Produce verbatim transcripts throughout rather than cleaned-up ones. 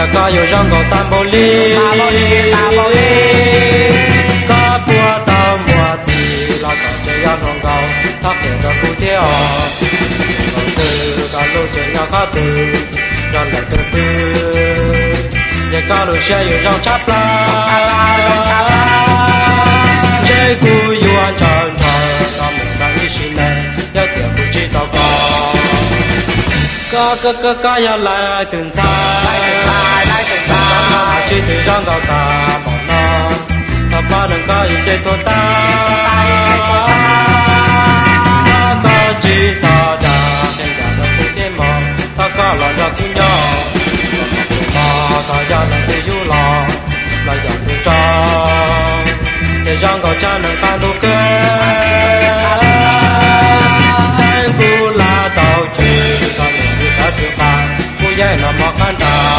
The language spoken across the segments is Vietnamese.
nhà có yêu rong cầu tam bồ li có bùa tao mùa thì là có chơi ăn rong cầu thắp đèn cho khu tiêu cầu từ cả lô chơi nhà có từ rong lại từ từ nhà có lô xe yêu rong chắp la chơi cu yêu ăn tròn tròn tao mình đang đi xin này nhớ tiền của chị tao có có có có có nhà lại từng sai chỉ từ trong cầu ta bỏ non ta ba đừng có ý chơi tôi ta có chỉ ta đã trên nhà nó cũng thế mà ta có lo cho cũng nhỏ mà ta ra là tự du lo là dòng tự cho để trong cầu cha đừng tan đâu cơ em phụ là tàu chỉ ta đừng đi ta chưa phá phụ dây nó mặc khăn ta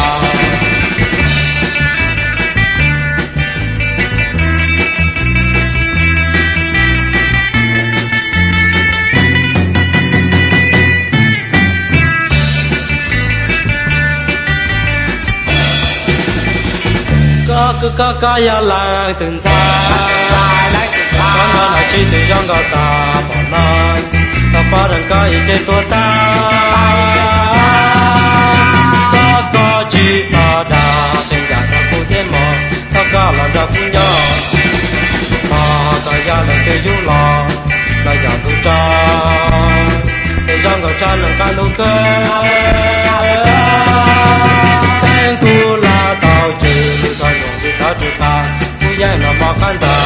cứ có có ya lại từng xa con non là chỉ từ trong gò ta bỏ non ta phá đừng có ý trên tua ta có có chỉ ta đã tình cảm ta phụ thêm mò ta có lòng ra phụ nhỏ mà ta ya lần từ du lò là giả tu cho từ trong gò cha đừng can đâu cơ tên tu là tao chữ ta chụp ta,ผู้ใหญ่เราบอกกันตา